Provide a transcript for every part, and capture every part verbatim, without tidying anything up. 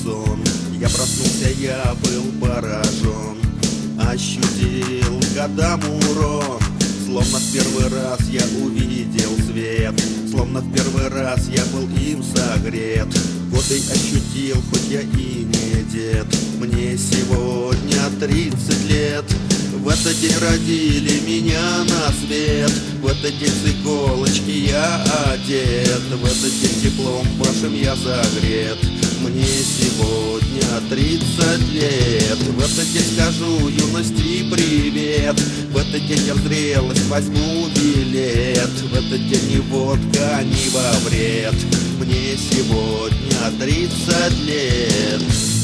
сон. Я проснулся, я был поражен, ощутил годам урон. Словно в первый раз я увидел свет, словно в первый раз я был им согрет. Годы ощутил, хоть я и не дед, мне сегодня тридцать лет. В этот день родили меня на свет, в этот день с иголочки я одет, в этот день теплом вашим я согрет. Мне сегодня тридцать лет, в этот день скажу юности привет, в этот день я в зрелость возьму билет, в этот день ни водка, ни во вред. Мне сегодня тридцать лет.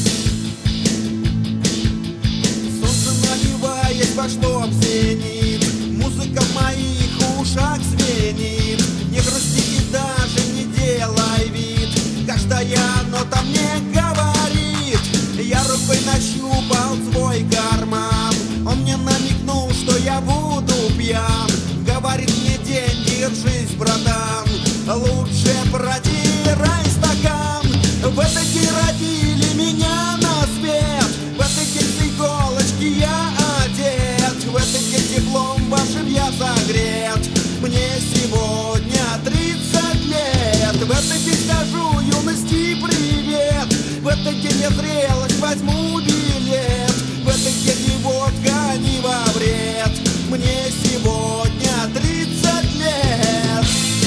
Пошло в зенит, музыка в моих ушах звенит. Не грусти и даже не делай вид, каждая нота мне говорит. Я рукой нащупал свой карман, он мне намекнул, что я буду пьян. Говорит мне: день, держись, братан, лучше протирай стакан. В этот день родили меня на свет, в этот день с иголочки я одет, в этот день теплом вашим я согрет. Мне сегодня тридцать лет, в этот день скажу юности привет, в этот день я зрелость возьму билет, в этот день ни водка, ни во вред. Мне сегодня тридцать лет.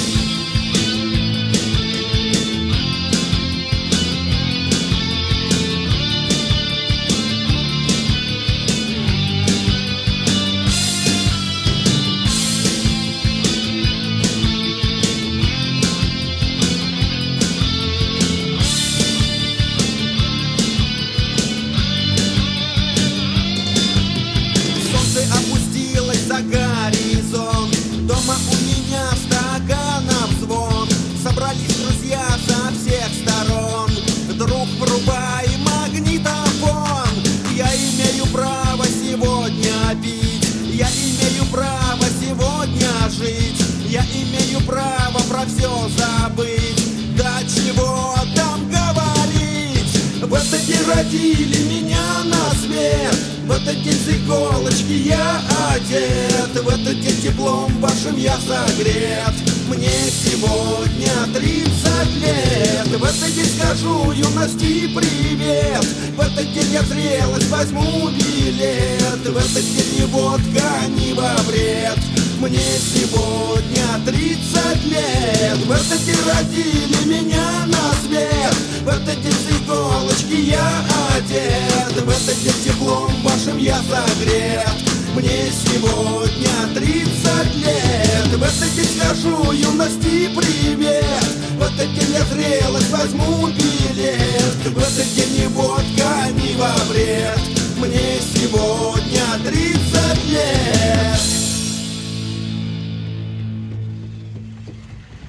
Опустилась за горизонт, дома у меня стаканов звон. Собрались друзья со всех сторон, друг, врубай магнитофон. Я имею право сегодня пить, я имею право сегодня жить, я имею право про все забыть, да чего там говорить. В этот день родили меня на свет, в этот день с иголочки я одет, в этот день теплом вашим я согрет. Мне сегодня тридцать лет, в этот день скажу юности привет, в этот день я зрелость возьму билет, в этот день ни водка, ни во вред. Мне сегодня тридцать лет, в этот день родили меня на свет, в этот день с иголочки я одет, в этот день теплом вашим я согрет. Мне сегодня тридцать лет, в этот день скажу юности привет, в этот день я зрелость возьму билет, в этот день ни водка, ни во вред. Мне сегодня